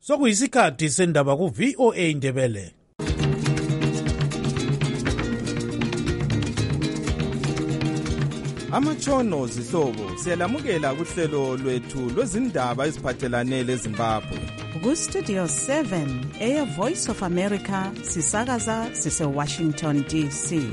Sokuyisikhathi sendaba ku-VOA Indebele. Amatshono zihlobo siyalamukela kuhlelo lwethu lwezindaba eziphathelane leZimbabwe. Ku-Studio 7 Air Voice of America sisakaza sise-Washington DC.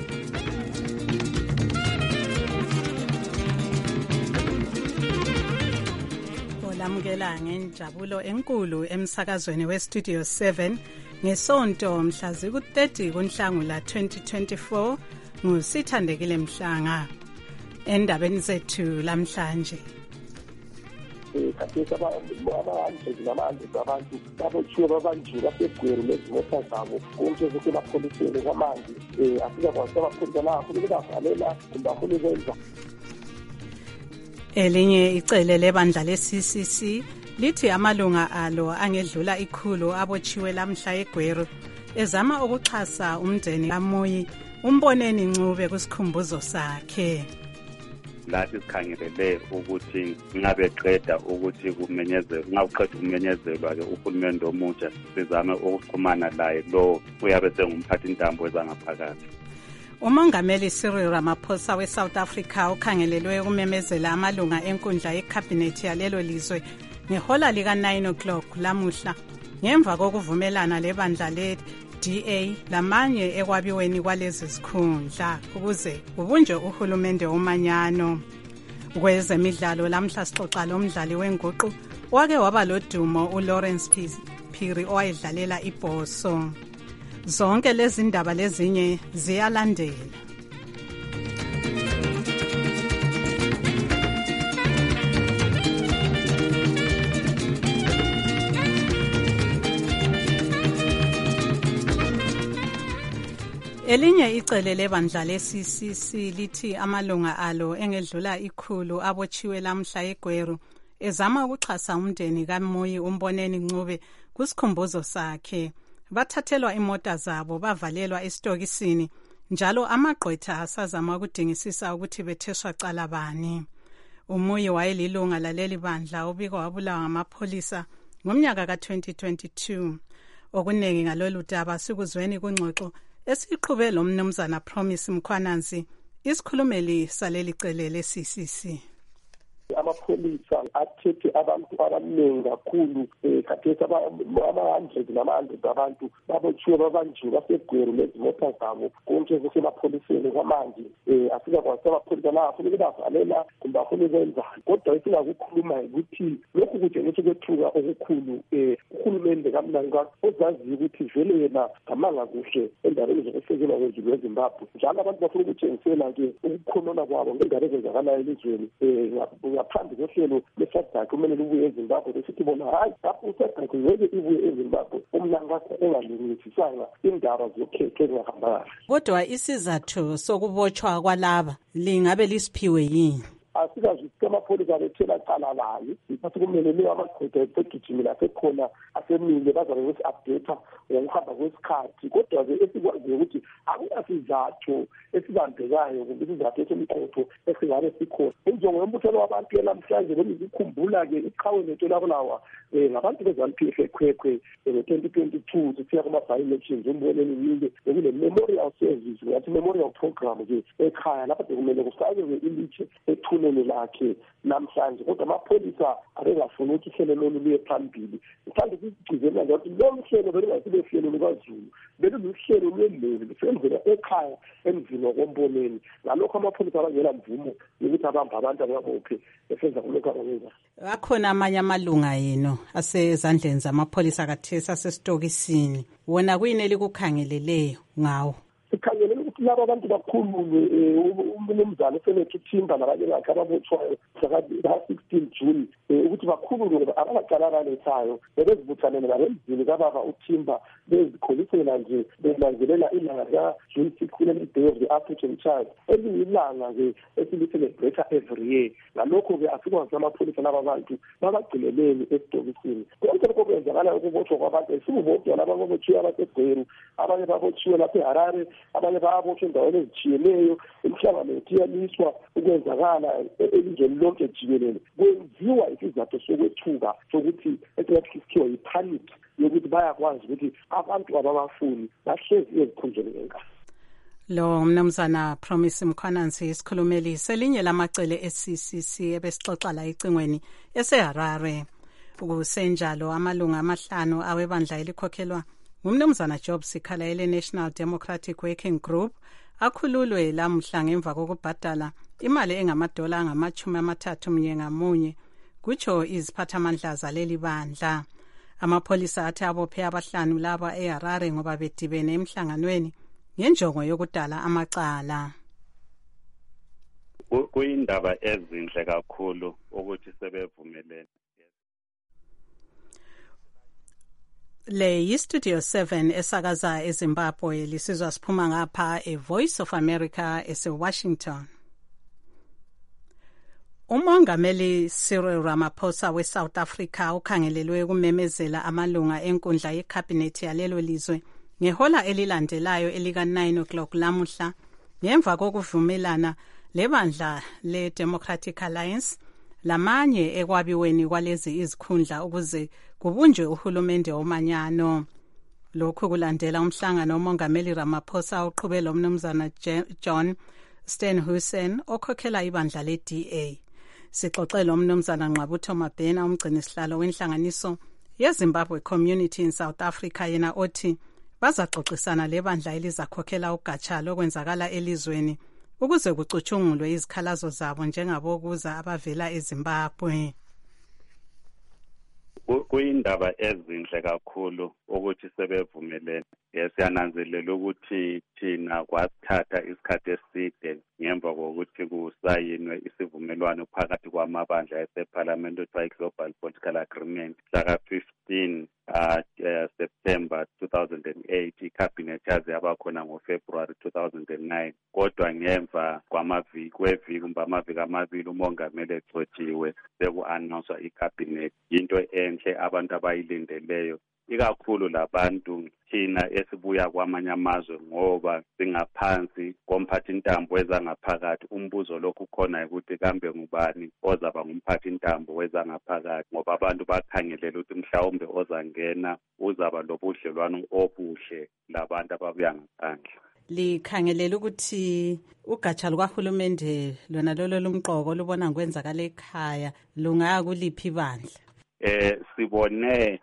Olamukela ngenjabulo enkulu emsakazweni we-Studio 7 ngesonto mhla ziku-30 kuNhlangula 2024 nguSithandekile Mhlanga. Endabeni zethu lamhlanje kathesi abantu babothiwe babanjula beGweru lezimota zabo konke kusemapholiseni kwamanje asikakwazi abapholisa lapho bebavalela kumbe afune kwenza. Elinye icele lebandla le-CCC lithi amalunga alo angedlula 100 abotshiwe lamhla eGweru ezama ukuxhasa umndeni kaMuyi umboneni Ncube kusikhumbuzo sakhe. Lathi sikhangelele ukuthi ngabeqeda ukuthi kumenyezelwa ke uhulumende omutsha sizame ukuxhumana laye lo uyabe sengumphathi intambo ezangaphakathi. Umongameli Cyril Ramaphosa we-South Africa ukhangelelwe ukumemezela amalunga enkundla yekhabhinethi yalelo lizwe ngehola lika-9 o'clock lamuhla ngemva kokuvumelana lebandla le-DA lamanye ekwabiweni kwalezi zikhundla ukuze kubunjwe uhulumende womanyano. Kwezemidlalo lamhla sixoxa lomdlali wenguqu wake waba lodumo uLawrence Phiri owayedlalela iBhoso. Zonke lezi ndaba lezinye ziyalandela. Elinye icele lebandla le-CCC lithi amalunga alo engedlula 100 abotshiwe lamhla eGweru ezama ukuxhasa umndeni kaMuyi umboneni Ncube kusikhumbuzo sakhe. Bathathelwa imota zabo bavalelwa esitokisini njalo amagqwetha asazama ukudingisisa ukuthi betheshwa cala bani. Umuyi wayelilunga laleli bandla ubikwa wabulawa ngamapholisa ngomnyaka ka-2022. Okuningi ngalolu daba sikuzweni kungxoxo esiqhube lo mnumzana Promise Mkhwananzi isikhulumeli saleli cele le-CCC. Amapholisa athethe abantu abaningi kakhulu kathesi ama-100 abantu babothiwe babanjula beGweru lezimota zabo konke kusemapholiseni kwamanje asikakwazi abapholisa lapho bebavalela kumbe afune kwenzani. Kodwa esingakukhuluma ukuthi lokhu kutshengisa ukwethuka okukhulu uhulumende kaMnangagwa ozaziyo ukuthi vele yena ngamanga kuhle endaweni zokusekelwa kwezulu eZimbabwe njalo abantu bafuna ukutshengisela-ke ukukhonona kwabo ngendaba ezenzakalayo elizweni ngaphambi kohlelo leSADC kumele libuye eZimbabwe besithi bona hayi lapho uSADC ngeke ibuye eZimbabwe uMnangagwa engalungisisanga indaba zokhekhe ezingahamba kahle. Kodwa isizathu sokubotshwa kwalaba lingabe lisiphiwe yini? Asikazwisi amapholisa abethela cala layo iphasi kumele leyo amagqwetha egijimile asekhona asemile bazabe besi-update ngokuhamba kwesikhathi. Kodwa-ke esikwaziyo ukuthi akunasizathu esibambekayo kumbe isizathu esemqotho esingabe sikhona. Injongo yombuthano wabantu namhlanje bengizikhumbula-ke iqhawe lethu labulawa ngabantu beZANU-PF ekhwekhwe ngo-2022 sisiya kuma-by-elections umboneni Ncube bekule memorial service ngathi memorial program-ke ekhaya lapha bekumele kufakwe ilitshe ethuneni lakhe namhlanje. Kodwa amapholisa abengafuni ukuthi ihlelo lolu luye phambili. Mhlawumbe kugcizelela ukuthi lo mhlelo belingasibe hlelo lukaZulu beluhlelo lwendlela lisenzela ekhaya emzini wakomboneni. Ngalokho amapholisa abangela mvumo yokuthi abambe abantu ababophe esenza kulokho abakwenzayo. Akhona amanye amalunga yenu asezandleni zamapholisa kathesi asesitokisini. Wona kuyini elikukhangeleleyo ngawo? Sikhangelele ukuthi laba abantu bakhululwe umnumzana uSenator Thimba nabanye bakhe ababotshwayo ngaka-16 June ukuthi bakhululwe ngoba abacala lethayo bebezibuthanele nabemzini kababa uThimba bezikholisela nje benanzelela ilanga lika-June 6 kule-Day of the African Child eliyilanga-ke esili-celebrate every year. Ngalokho-ke asikwazi amapholisa laba bantu babagcineleni esitokisini. Konke lokho kwenzakala ukubotshwa kwabantu esibubodwa laba babotshiwe abaseGweru abanye babotshiwe lapha eHarare abanye babotshwe endaweni ezitshiyeneyo. Imihlangano iyaliswa ukwenzakala elizweni lonke jikelele kwenziwa isizathu isifiso sokwethuka sokuthi esingathi kuthiwa yi-panic yokuthi bayakwazi ukuthi abantu ababafuni bahlezi ezikhundleni ngenkani. Lo mnumzana Promise Mkhwananzi isikhulumeli selinye lamacele e-CCC ebesixoxa la ecingweni eseHarare. Ukusenjalo amalunga amahlanu awebandla elikhokhelwa ngumnumzana Job Sikhala ele-National Democratic Working Group akhululwe lamhla ngemva kokubhadala imali engamadola angama-30 munye ngamunye kutsho iziphathamandla zaleli bandla. Amapholisa athi abophe abahlanu laba eHarare ngoba bedibene emhlanganweni ngenjongo yokudala amacala. Kuyindaba ezinhle kakhulu ukuthi sebevumelene. Le yi-Studio 7 esakaza eZimbabwe lisizwa siphuma ngapha eVoice of America eseWashington. Umongameli Cyril Ramaphosa weSouth Africa ukhangelelwe kumemezela amalunga enkundla yeCabinet yalelo lizwe ngehola elilandelayo elika-9 o'clock lamuhla ngemva kokuvumelana lebandla le-Democratic Alliance lamanye ekwabiweni kwalezi izikhundla ukuze kubunjwe uhulumende omanyano. Lokhu kulandela umhlangano umongameli Ramaphosa uqhubela umnumzana John Steenhuisen okhokhela ibandla le-DA. Sixoxela umnumzana Nqabutho Mabhena umgcinisihlalo wenhlanganiso yeZimbabwe Community in South Africa yena othi bazaxoxisana lebandla elizakhokhela ugatsha lokwenzakala elizweni ukuze kucutshungulwe izikhalazo zabo njengabokuza abavela eZimbabwe. Kuyindaba ezinhle kakhulu ukuthi sebevumelene. Siyananzelela ukuthi thina kwasithatha isikhathi eside ngemva kokuthi kusayinwe isivumelwano phakathi kwamabandla eseParliament okuthiwa Global Political Agreement mhla 15 September 2008 iCabinet yaze yabakhona ngoFebruary 2009 kodwa ngemva kweviki amaviki umongameli egcotshiwe seku-announcwa iCabinet. Into enhle abantu abayilindeleyo ikakhulu labantu thina esibuya kwamanye amazwe ngoba singaphansi komphathintambo wezangaphakathi. Umbuzo lokhu khona ukuthi kambe ngubani ozaba ngumphathintambo wezangaphakathi ngoba abantu bakhangelela ukuthi mhlawumbe ozangena uzaba lobudlelwano obuhle labantu ababuya ngaphandle. Likhangelela ukuthi ugatsha lukahulumende lona lolo lumqoko lubona kwenzakala ekhaya lungaya kuliphi bandla? Sibone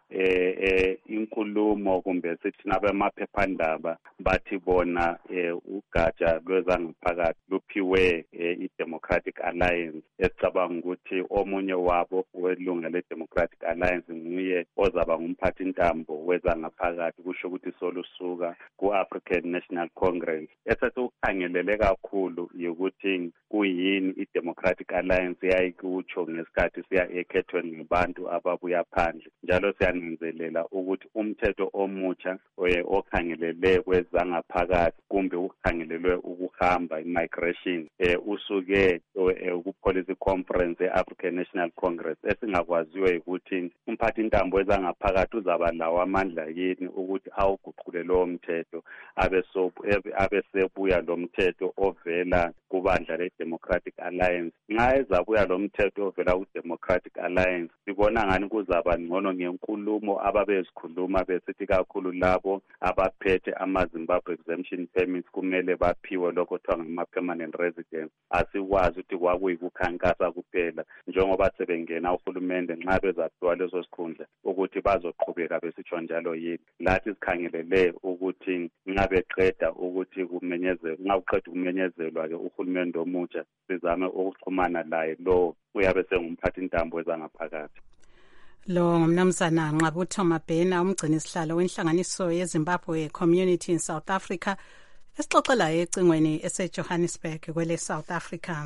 inkulumo kumbe sithi nabemaphephandaba bathi bona ugatsha lwezangaphakathi luphiwe i-Democratic Alliance. Esicabanga ukuthi omunye wabo welunga le-Democratic Alliance nguye ozaba ngumphathintambo wezangaphakathi kusho ukuthi solusuka ku-African National Congress. Esesukhangelele kakhulu ukuthi kuyini i-Democratic Alliance yayikutsho ngesikhathi siya ekhethweni ngabantu ababuya phandle. Njalo siyananzelela ukuthi umthetho omutsha okhangelele kwezangaphakathi kumbe ukhangelelwe ukuhamba immigration usuke ku-policy conference e-African National Congress. Esingakwaziyo ukuthi umphathintambo wezangaphakathi uzaba lawo amandla yini ukuthi awuguqule lowo mthetho abesebuya lo mthetho ovela kubandla le-Democratic Alliance. Nxa ezabuya lo mthetho ovela ku-Democratic Alliance sibona ngani kuzaba ngcono ngenkulumo ababezikhuluma besithi kakhulu labo abaphethe ama-Zimbabwe exemption permits kumele baphiwe lokho kuthiwa ngama-permanent residence. Asikwazi ukuthi kwakuyikukhankasa kuphela njengoba sebengena uhulumende nxa bezaphiwa lezo sikhundla ukuthi bazoqhubeka besitsho njalo yini. Lathi sikhangelele ukuthi nxa beqeda ukuthi nxa kuqeda ukumenyezelwa-ke uhulumende omutsha sizame ukuxhumana laye lo uyabe sengumphathintambo wezangaphakathi. Lo ngumnumzana Nqabutho Mabhena umgcinisihlalo wenhlanganiso yeZimbabwe Community in South Africa esixoxela ecingweni eseJohannesburg kwele South Africa.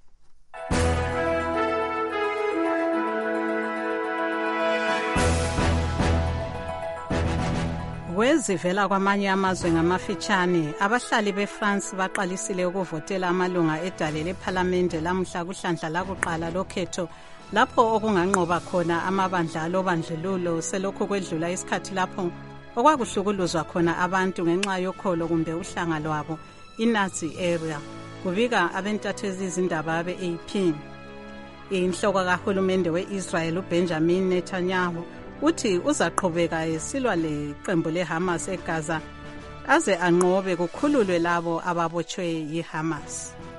Wezivela kwamanye amazwe ngamafitshane abahlali beFrance baqalisile ukuvotela amalunga edale leParliament lamhla kuhlandla lakuqala lokhetho lapho okunganqoba khona amabandla lobandlululo selokho kwedlula isikhathi lapho okwakuhlukuluzwa khona abantu ngenxa yokholo kumbe uhlanga lwabo iNazi area kubika abentatheli izindaba abe-AP. Inhloko kahulumende we-Israel uBenjamin Netanyahu uthi uzaqhubeka esilwa leqembu leHamas eGaza aze anqobe kukhululwe labo ababotshwe yiHamas.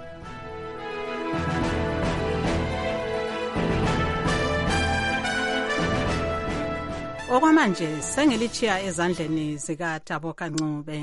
Okwamanje sengilichiya ezandleni zikaTaboka Ncube.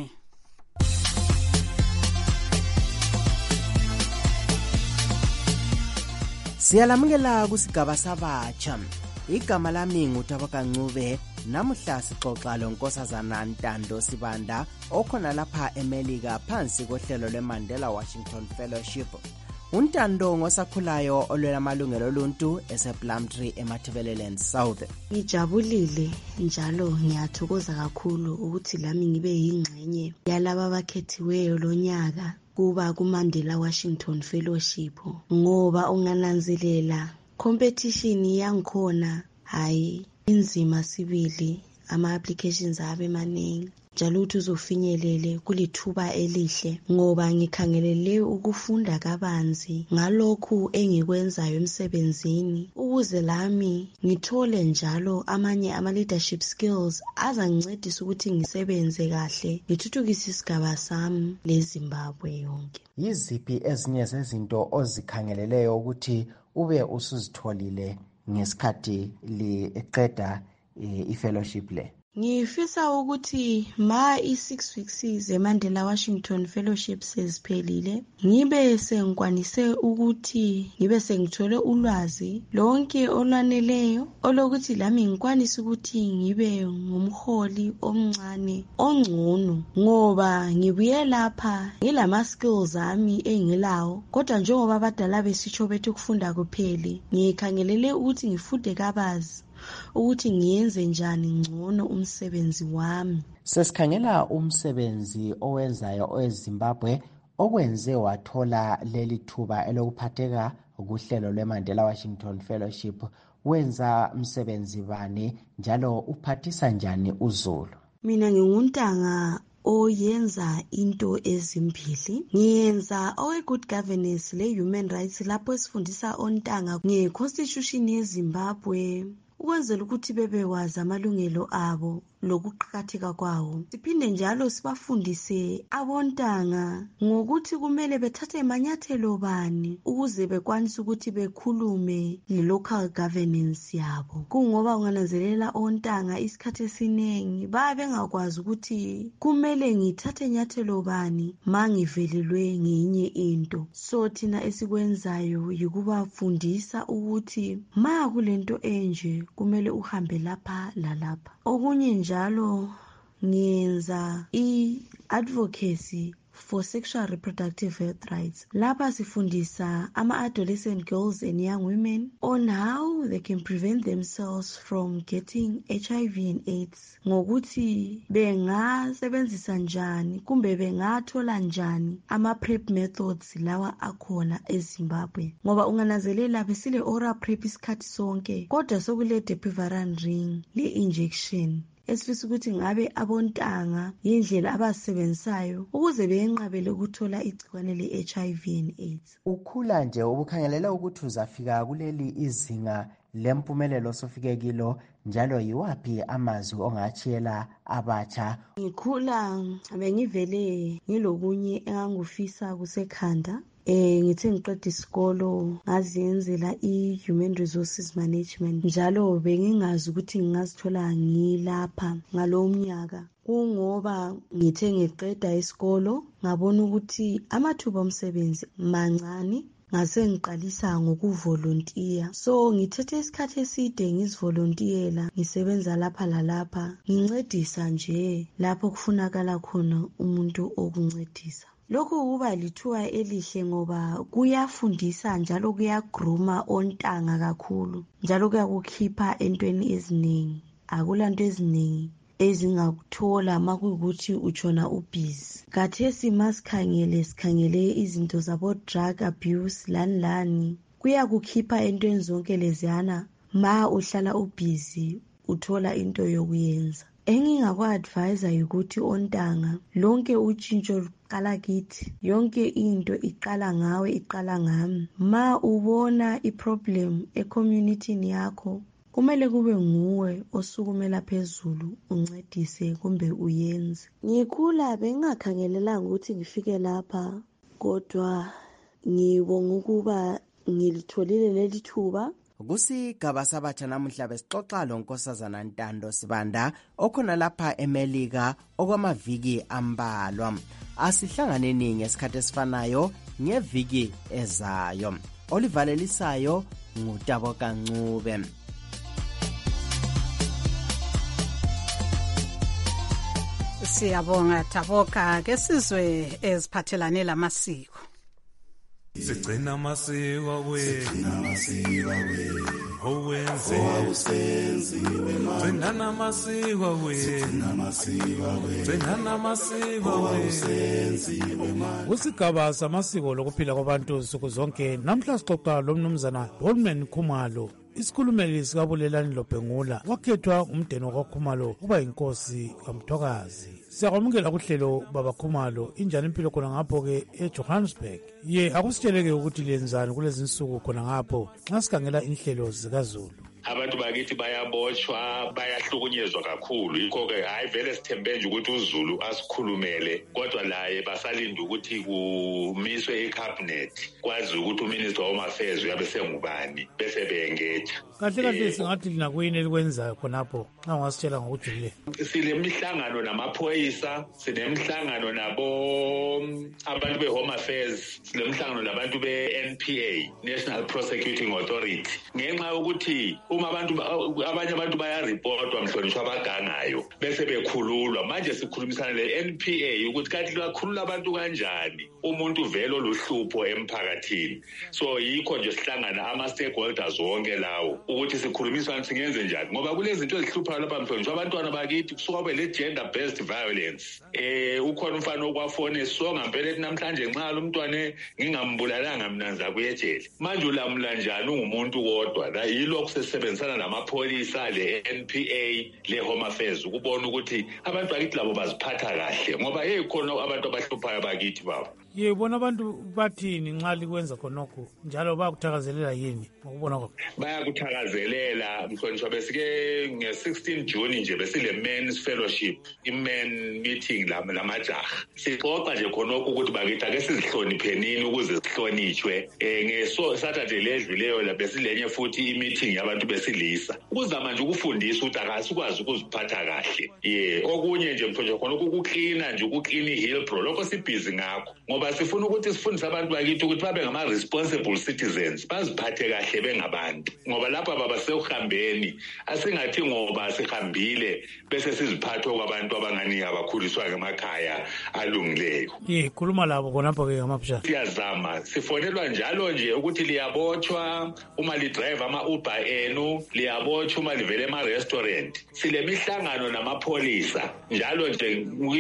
Siyalamukela kusigaba sabatsha. Igama lami nguTaboka Ncube. Namuhla sixoxa lonkosazana Ntando Sibanda okhona lapha eMelika phansi kohlelo lweMandela Washington Fellowship. Untando ngosakhulayo olwela amalungelo oluntu esePlumtree eMatabeleland South. Ngijabulile njalo ngiyathokoza kakhulu ukuthi lami ngibe yingxenye yalabo abakhethiweyo lonyaka kuba kuMandela Washington Fellowship, ngoba ungananzelela competition yangikhona hayi inzima sibili, ama applications abe maningi njalo ukuthi uzofinyelele kulithuba elihle, ngoba ngikhangelele ukufunda kabanzi ngalokhu engikwenzayo emsebenzini ukuze lami ngithole njalo amanye ama leadership skills azangincedisa ukuthi ngisebenze kahle ngithuthukise isigaba sami leZimbabwe yonke. Yiziphi ezinye zezinto ozikhangeleleyo ukuthi ube usuzitholile ngesikhathi liqeda i-fellowship le? Ngifisa ukuthi ma i6 weeks zeMandela Washington Fellowship seziphelile ngibe sengikwanise ukuthi ngibe sengithole ulwazi lonke olwaneleyo olokuthi lami ngikwanise ukuthi ngibe ngumholi omncane ongcono, ngoba ngibuye lapha ngilama skills ami engilawo, kodwa njengoba abadala besitsho bethi ukufunda kupheli, ngikhangelele ukuthi ngifunde kabazi ukuthi ngiyenze njani ngcono umsebenzi wami. Sesikhangela umsebenzi owenzayo eZimbabwe okwenze wathola leli thuba elokuphatheka kuhlelo lweMandela Washington Fellowship. Wenza umsebenzi bani njalo uphathisa njani uZulu? Mina nginguntanga oyenza into ezimbili. Ngiyenza owe-good governance le-human rights lapho esifundisa ontanga nge-constitution yeZimbabwe ukwenzela ukuthi bebewazi amalungelo abo lokuqakatheka kwawo. Siphinde njalo sibafundise abontanga ngokuthi kumele bethathe amanyathelo bani ukuze bekwanise ukuthi bekhulume nge-local governance yabo. Kungoba ungananzelela ontanga isikhathi esiningi babe bengakwazi ukuthi kumele ngithathe inyathelo bani mangivelelwe ngenye into. So thina esikwenzayo yikubafundisa ukuthi ma kulento enje kumele uhambe lapha lalapha. Okunye njalo ngiyenza i-advocacy for sexual reproductive health rights. Lapha sifundisa ama-adolescent girls and young women on how they can prevent themselves from getting HIV and AIDS, ngokuthi bengasebenzisa njani kumbe bengathola njani ama-PrEP methods lawa akhona eZimbabwe. Ngoba ungananzelela besile oral PrEP isikhathi sonke, kodwa sokule depiviral ring le-injection esifisa ukuthi ngabe abontanga yindlela abasebenzayo ukuze beyenqabele ukuthola igciwane le-HIV and AIDS. Ukhula nje ubukhangelela ukuthi uzafika kuleli izinga lempumelelo sofike kilo, njalo yiwaphi amazwi ongatshela abatsha? Ngikhula bengivele ngilokunye engangufisa kusekhanda. Ngithe ngiqeda isikolo ngaziyenzela i-human resources management, njalo bengingazi ukuthi ngingazithola ngilapha ngalo mnyaka. Kungoba ngithe ngiqeda isikolo ngabona ukuthi amathuba omsebenzi mancane, ngase ngiqalisa ngokuvolontiya. So ngithethe isikhathi eside ngizivolontiyela, ngisebenza lapha lalapha, ngincedisa nje lapho kufunakala khona umuntu okuncedisa. Lokhu kuba lithuba elihle ngoba kuyafundisa njalo kuyagruma ontanga kakhulu, njalo kuyakukhipha entweni eziningi. Akulanto eziningi ezingakuthola makuyukuthi utshona ubhizi. Khathesi sikhangele izinto zabo drug abuse lani kuyakukhipha entweni zonke leziyana ma uhlala ubhizi uthola into yokuyenza. Engingakwa-advisa ukuthi ontanga lonke utshintsho luqala kithi, yonke into iqala ngawe, iqala ngami. Ma ubona iproblem ecommunitini yakho, kumele kube nguwe osukumela phezulu uncedise kumbe uyenze. Ngikhula bengingakhangelelanga ukuthi ngifike lapha, kodwa ngibonga ukuba ngilitholile leli thuba. Kusigaba sabatsha namuhla besixoxa lonkosazana Ntando Sibanda okhona lapha eMelika okwamaviki ambalwa. Asihlanganeni ngesikhathi esifanayo ngeviki ezayo. Olivalelisayo nguTaboka Ncube. Siyabonga Taboka, ke sizwe eziphathelane lamasiko. Sigcina amasiko wethu, owenze usenziwe manje. Gcina amasiko wethu, gcina amasiko wethu. Kusigaba samasiko lokuphila kwabantu nsuku zonke, namhla sixoxa lomnumzana Bolman Khumalo, isikhulumeli sikabulelani loBhengula, wakhethwa umndeni wakwaKhumalo uba inkosi kaMthokazi. Siyakwamukela kuhlelo baba Khumalo, injani impilo khona ngapho ke eJohannesburg. Ye akusitsheleke ukuthi lenzani kulezi insuku khona ngapho nxa sikhangela inhlelo zikaZulu. Abantu bakithi bayabotshwa, bayahlukunyezwa kakhulu. Yikho-ke hayi vele sithembe nje ukuthi uZulu asikhulumele, kodwa laye basalinda ukuthi kumiswe icabinet kwazi ukuthi uminister home affairs uyabe sengubani bese beyengeja. Kahle singathi lina kuyini elikwenzayo khonapho nxa ungasitshela ngokujulile. Silemihlangano namaphoyisa, sinemhlangano nabo abantu be-home affairs, silemhlangano nabantu be-NPA, National Prosecuting Authority. Ngenxa yokuthi uma abanye abantu bayaripotwa mhlonishwa abagangayo bese bekhululwa, manje sikhulumisana le-NPA ukuthi kanti bakhulula abantu kanjani umuntu vele oluhlupho emphakathini. So yikho nje sihlangana ama-stakeholders wonke lawo ukuthi sikhulumisane singenze njani, ngoba kulezinto ezihluphayo lapha mhlonishwa abantwana bakithi kusuka kube le-gender based violence. Ukhona umfana okwafona esonga mpela ethi namhlanje nxa lo mntwana ngingambulalanga mina ngizakuyejele. Manje ulamula njani ungumuntu kodwa? La yilokho sesebenzisana namapholisa, le-NPA, le-home affairs ukubona ukuthi abantu bakithi labo baziphatha kahle, ngoba khona abantu abahluphayo bakithi babo. Yebona abantu bathini nxa likwenza khonokho njalo bayakuthakazelela yini ngokubona kwakho? Bayakuthakazelela mhlonishwa, besike nge-16 June nje besile men's fellowship, i-men meeting lamajaha. Sixoxa nje khonokho ukuthi bakithi ake sizihloniphenini ukuze sihlonitshwe. NgeSaturday ledluleyo la besilenye futhi i-meeting yabantu besilisa ukuzama nje ukufundisa ukuthi akasikwazi ukuziphatha kahle. Okunye nje mhlonishwa khonokho ukuklina nje, ukuklina i-Hillbrow, lokho sibhizi ngakho ngoba sifuna ukuthi sifundise abantu bakithi ukuthi babe ngama-responsible citizens, baziphathe kahle bengabantu, ngoba lapha baba sekuhambeni asingathi ngoba sihambile bese siziphathe kwabantu abangani abakhuliswa ngemakhaya alungileyo. Khuluma labo khonapho-ke ngamaphisha. Siyazama, sifonelwa njalo nje ukuthi liyabotshwa uma lidrive ama-Uber enu, liyabotshwa uma livele ema-restaurant. Sile mihlangano namapholisa njalo nje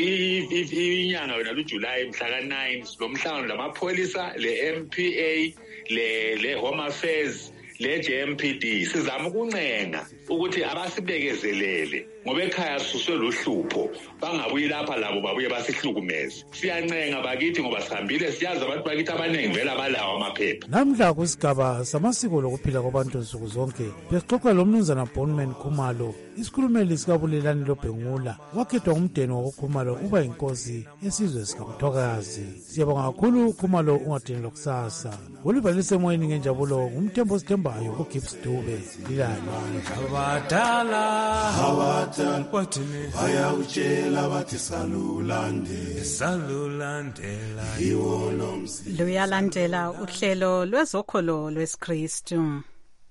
inyanga yona luJulayi mhla ka-9 lo mhlangano lamapholisa, le-MPA, le-home affairs, le-JMPD. Sizama ukuncenga ukuthi abasibekezelele ngoba ekhaya sisuswe luhlupho, bangabuyi lapha labo babuye basihlukumeze. Siyancenga bakithi ngoba sihambile siyazi abantu bakithi abaningi vele abalawo amaphepha. Namhla kwisigaba samasiko lokuphila kwabantu nsuku zonke besixoxa lomnumzana Bolman Khumalo, isikhulumeli sikabulelani loBhengula, wakhethwa umndeni wakwaKhumalo uba inkosi esizwe sikaMthokazi. Siyabonga kakhulu Khumalo, ungadinelwa kusasa. Ulivalise emoyeni ngenjabulo ngumthembo sithembayo uGibbs Dube. Lilani Abadala wathini bayawutshela bathi salulandela yiwo lo mzi. Luyalandela uhlelo lwezokholo lwesikristu.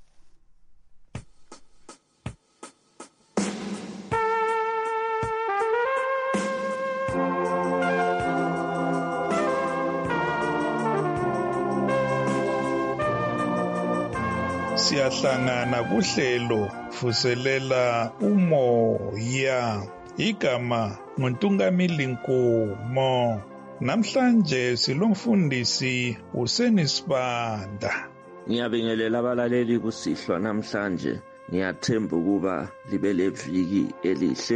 Siyahlangana kuhlelo vuselela umoya. Igama nguNtungamili Nkomo. Namhlanje silomfundisi uSeni Sibanda. Ngiyabingelela abalaleli kusihlwa namhlanje. Ngiyathemba ukuba libe leviki elihle.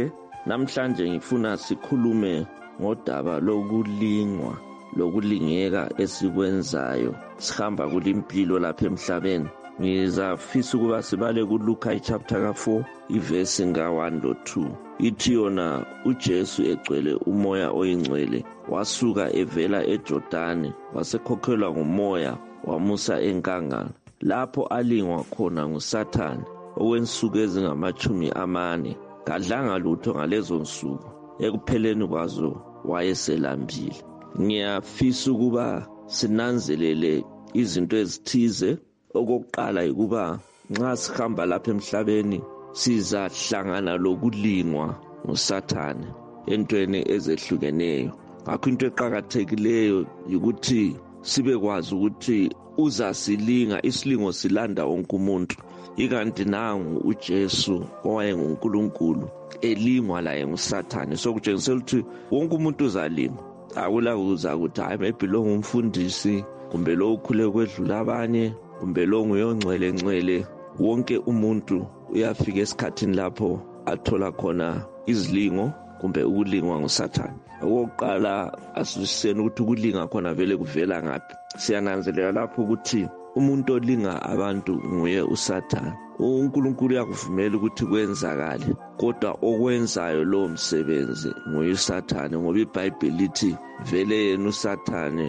Namhlanje ngifuna sikhulume ngodaba lokulingwa lokulingeka esikwenzayo sihamba kulimpilo lapha emhlabeni. Ngizafisa ukuba sibale kuLuka chapter 4 ivesi nga-1 lo 2. Ithi yona uJesu egcwele umoya oyingcwele wasuka evela eJordani wasekhokhelwa ngumoya wamusa enkangala lapho alingwa khona nguSathane okwensuku ezingama-40. Kadlanga lutho ngalezo nsuku, ekupheleni kwazo wayeselambile. Ngiyafisa ukuba sinanzelele izinto ezithize. Okokuqala ukuba nxa sihamba lapha emhlabeni sizahlangana lokulingwa nguSathane entweni ezehlukeneyo. Ngakho into eqhakathekileyo ukuthi sibe kwazi ukuthi uzasilinga. Isilingo silanda wonke umuntu. Ikanti nangu uJesu owayenguNkulunkulu elingwa laye nguSathane. So kutshengisela ukuthi wonke umuntu uzalingwa. Akula uzakuthi hayi maybe lo ngumfundisi kumbe lo ukhule kwedlula abanye kumbe lo nguyongcwele. Wonke umuntu uyafika esikhathini lapho athola khona izilingo kumbe ukulingwa nguSathane. Okokuqala asiseni ukuthi ukulinga khona vele kuvela ngaphi. Siyananzelela lapho ukuthi umuntu olinga abantu nguye uSathane. uNkulunkulu uyakuvumela ukuthi kwenzakale, kodwa okwenzayo lo msebenzi nguye uSathane, ngoba iBhayibheli lithi vele yena uSathane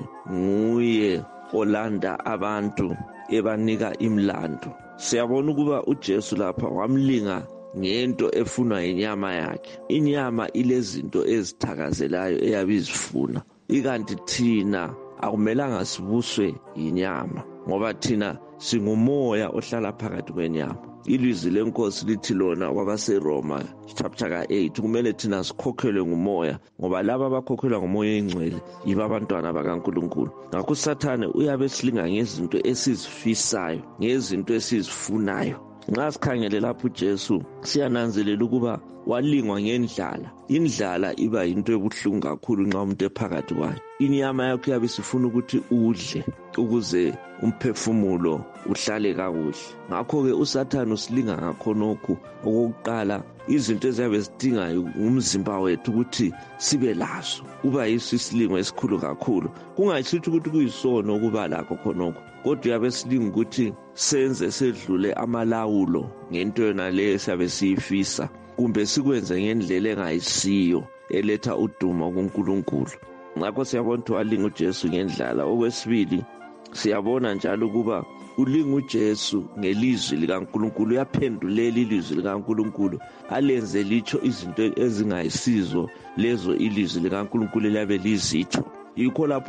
nguye olanda abantu ebanika imlando. Siyabona ukuba uJesu lapha wamlinga ngento efunwa inyama yakhe. Inyama ilezinto ezithakazelayo eyabizifuna, ikanti thina akumelanga sibuswe inyama, ngoba thina singumoya ohlala phakathi kwenyama. Ilizwi lenkosi lithi lona kwabaseRoma chapter 8 kumele thina sikhokhelwe ngumoya, ngoba laba abakhokhelwa ngumoya oyingcwele yibo abantwana bakaNkulunkulu. Ngakho uSathane uyabe silinga ngezinto esizifisayo, ngezinto esizifunayo. Nxa sikhangele lapho uJesu siyananzelela ukuba walingwa ngendlala. Indlala iba yinto ebuhlungu kakhulu nxa umuntu ephakathi kwayo. Inyama yakho yabe sifuna ukuthi udle ukuze umphefumulo uhlale kakuhle. Ngakho-ke uSathane usilinga ngakhonokho. Okokuqala, izinto eziyabe zidinga umzimba wethu ukuthi sibe lazo, uba yiso isilingo esikhulu kakhulu. Kungayisithi ukuthi kuyisono ukuba lakho khonokho, kodwa uyabe silinga ukuthi senze sedlule amalawulo ngento yona leyo siyabe siyifisa, kumbe sikwenze ngendlela engayisiyo eletha udumo kuNkulunkulu. Ngakho siyabona ukuthi walinga uJesu ngendlala. Okwesibili, siyabona njalo ukuba ulinga uJesu ngelizwi likaNkulunkulu. Uyaphendulela ilizwi likaNkulunkulu alenze litsho izinto ezingayisizo lezo ilizwi likaNkulunkulu liyabe lizitsho. Yikho lapho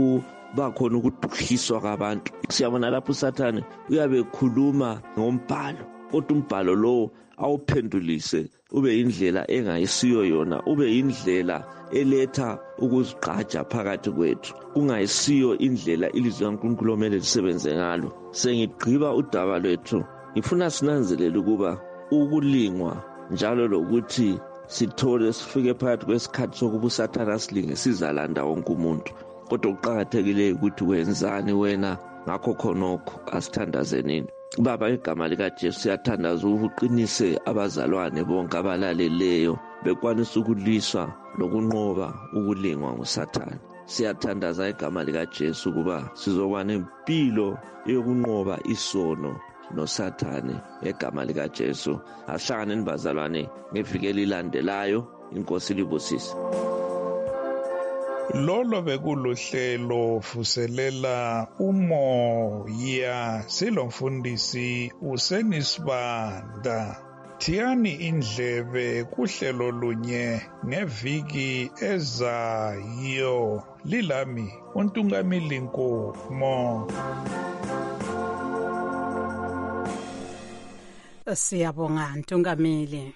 bakhona ukuduhiswa kwabantu. Siyabona lapho uSathane uyabe ekhuluma ngombhalo, kodwa umbhalo lo awuphendulise ube indlela engayisiyo yona, ube indlela eletha ukuzigqaja phakathi kwethu, kungayisiyo indlela ilizwi likaNkulunkulu omele lisebenze ngalo. Sengigqiba udaba lwethu, ngifuna sinanzelele ukuba ukulingwa njalo lokuthi sithole sifike phakathi kwesikhathi sokuba uSathane asilinge sizalanda wonke umuntu. Kodwa kuqakathekile ukuthi wenzani wena ngakho khonokho, asithandaze nini. Baba, igama likaJesu siyathandaza uqinise abazalwane bonke abalaleleyo bekwanisa ukuliswa lokunqoba ukulingwa nguSathane. Siyathandaza igama likaJesu ukuba sizoba nempilo yokunqoba isono noSathane egama likaJesu. Asihlangane nibazalwane ngeviki elilandelayo. Inkosi libusise. Lolo bekuluhlelo vuselela umoya, silomfundisi uSenisibanda. Thiyani indlebe kuhlelo lunye ngeviki ezayo. Lilami uNtungamili Nkomo. Siyabonga Ntungamili.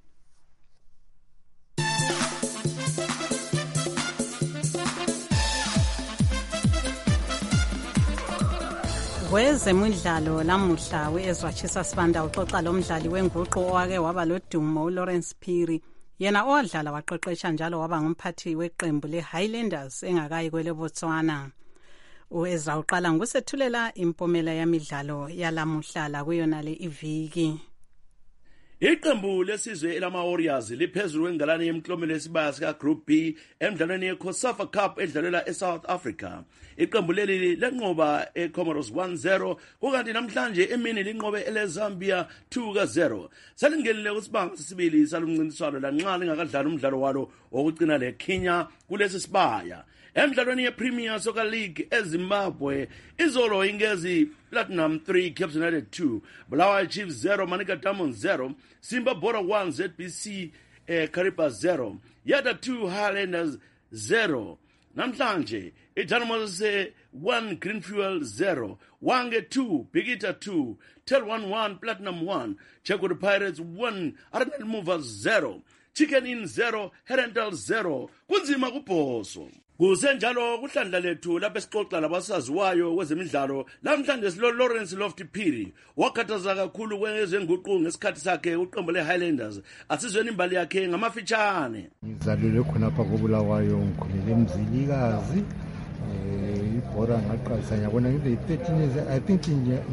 Kwezemidlalo lamuhla weEzwatshisa Sibanda uxoxa lomdlali wenguqu owake waba lodumo uLawrence Phiri, yena owadlala waqeqesha njalo waba ngumphathi weqembu leHighlanders engakayi kwele Botswana. Uweza uqala ngokusethulela impumela yemidlalo yalamuhla la kuyona le iviki. Iqembu lesizwe elama Warriors liphezulu kwengalane yemklomelo yesibaya sika Group B emidlalweni yeCOSAFA Cup edlalela eSouth Africa. Iqembu leli lenqoba eComoros 1-0 kukanti namhlanje emini linqobe eleZambia 2-0. Salingenile kusibanga sesibili salumncintiswano lanxa lingakadlali umdlalo walo wokucina leKenya kulesi sibaya. Emidlalweni yePremier Soccer League eZimbabwe, izolo ingezi Platinum 3 Cape United 2, Bulawayo Chiefs 0 Manica Diamonds 0, Simba Bora 1 ZBC Kariba 0, Yada 2 Highlanders 0. Namhlanje iDynamos 1 Greenfield 0, Wange 2 Bigita 2, Tel 1 Platinum 1, Chekuri Pirates 1 Arsenal Movers 0, Chicken Inn 0 Herentals 0. Kunzima kubhoso. Kusenjalo kuhlandla lethu lapho esixoxa labasaziwayo kwezemidlalo namhlanje silo Lawrence Lofty Phiri wakhathaza kakhulu kwezenguqu ngesikhathi sakhe uqembu leHighlanders. Asizweni imbali yakhe ngamafitshane. Ngizalelwe khonapha koBulawayo ngikhulele eMzilikazi. Ibhora ngaqalisa ngiyabona ngile 13 years. I think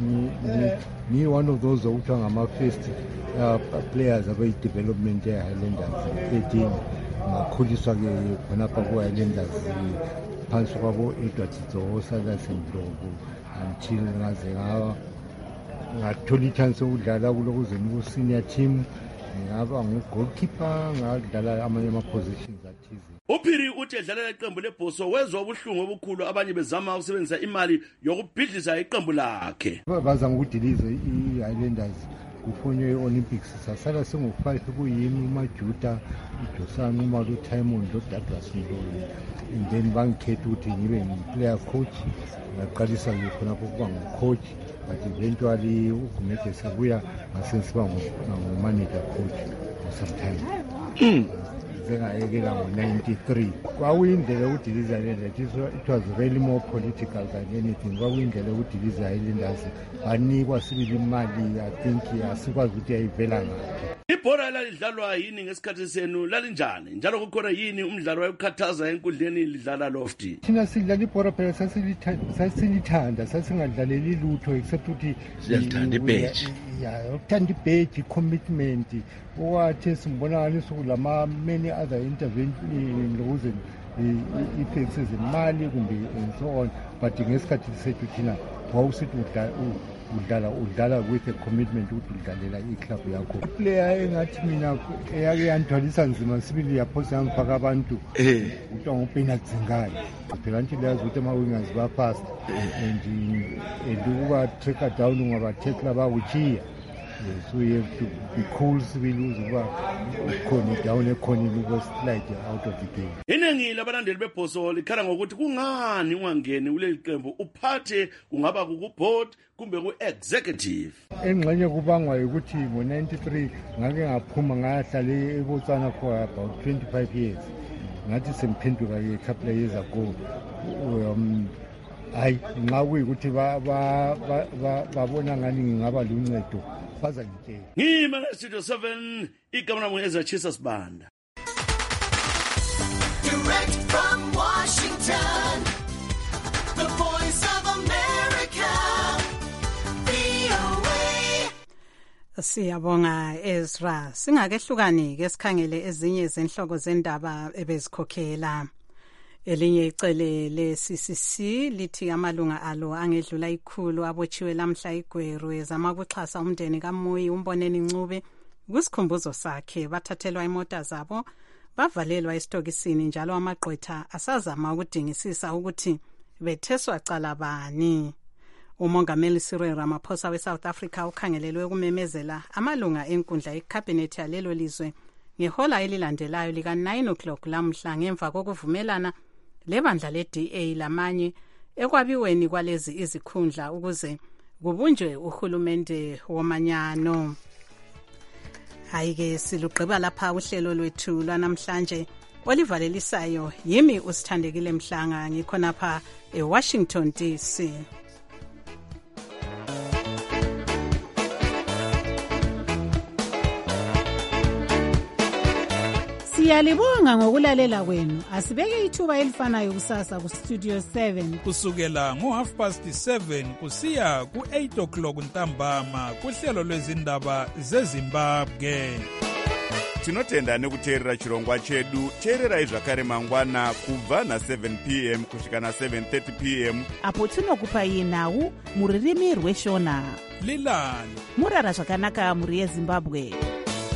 ni one of those okuthiwa ngama first players abayi development yeHighlanders 13. Ngakhuliswa ke khonapha kuHighlanders phansi kwabo Edward Zosa laSendlovu until ngaze ngathola ichance ukudlala kulokuzeni ku senior team, ngaba ngu-goalkeeper, ngadlala amanye ama-positions athize. Uphiri uthi edlalela iqembu lebhoso wezwa ubuhlungu obukhulu abanye bezama ukusebenzisa imali yokubhidliza iqembu lakhe. Bazama ukudiliza i-Highlanders kufonye i-Olympics, sasala singu-5 kuyimi uMajuda, uDosana, uMalu Timon, uDouglas Mloyi, and then bangikhetha ukuthi ngibe ngi-player coach. Ngaqalisa ke khonapho ukuba ngu-coach, but eventually uGumede sabuya ngasensiba ngu-manager coach for some time. Ngayekela ngo-93. Kwakuyindlela ukudiliza Highlanders, it was really more political than anything. Kwakuyindlela ukudiliza Highlanders, banikwa sibili imali, I think asikwazi ukuthi ayivela ngaphi. Ibhora lalidlalwa yini ngesikhathi senu lalinjani? Njalo kukhona yini umdlalo wayekukhathaza enkundleni lidlala Lofty? Thina sidlala ibhora phela sasilithanda, sasingadlaleli lutho except ukuthi siyalithanda ibheji. Yeah, uthanda ibheji, commitment. Owathi simbonakaliso kulama many other intervention ukuze i-fixes imali kumbe and so on, but ngesikhathi sethu thina wawusithi udlala with a commitment ukuthi udlalela i-club yakho. Player engathi mina eyake yandithwalisa nzima sibili yaphosa yangifaka abantu kuthiwa nguPenalty Zingayi. Phela nje leyazi ukuthi ama-wingers ba-fast and ukuba tracker down ungabathekla bawuchiya. So you have to be cool sibili uzuba khona down ekhona uku slide out of the game. Iningi labalandeli bebhoso likhala ngokuthi kungani ungangeni kuleli qembu uphathe kungaba ku-board kumbe ku-executive. Engxenye kubangwa ukuthi ngo-93 ngake ngaphuma ngahlala eBotswana for about 25 years. Ngathi semphenduka ke couple years ago. Hayi nxa kuyikuthi babona ngani ngingaba luncedo baza ngitshela. Ngima Studio 7 igama lami ezachisa sibanda. Direct from Washington, the voice of America, VOA. Siyabonga Ezra. Singakehlukani ke sikhangele ezinye zenhloko zendaba ebezikhokhela. Elinye icele le-CCC lithi amalunga alo angedlula ikhulu abotshiwe lamhla iGweru ezama ukuxhasa umndeni kaMoyi uMboneni Ncube kusikhumbuzo sakhe. Bathathelwa imota zabo bavalelwa esitokisini, njalo amagqwetha asazama ukudingisisa ukuthi betheswa cala bani. UMongameli Cyril Ramaphosa we-South Africa ukhangelelwe ukumemezela amalunga enkundla yekhabhinethi yalelo lizwe ngehola elilandelayo lika-9 o'clock lamhla ngemva kokuvumelana lebandla le-DA lamanye ekwabiweni kwalezi izikhundla ukuze kubunjwe uhulumende womanyano. Hayi-ke silugqiba lapha uhlelo lwethu lwanamhlanje olivalelisayo. Yimi uSithandekile Mhlanga, ngikhonapha eWashington DC. Siyalibonga ngokulalela kwenu. Asibeke ithuba elifanayo kusasa ku Studio 7 kusukela ngo7:30 kusiya ku8 o'clock ntambama kuhlelo lwezindaba zeZimbabwe. Tinotenda nekuteerera chirongwa chedu. Teererai zvakare mangwana kubva na7 p.m. kusvika na7:30 p.m. apo tinokupai nhau muririmi rweshona. Lilani murara zvakanaka muri yeZimbabwe.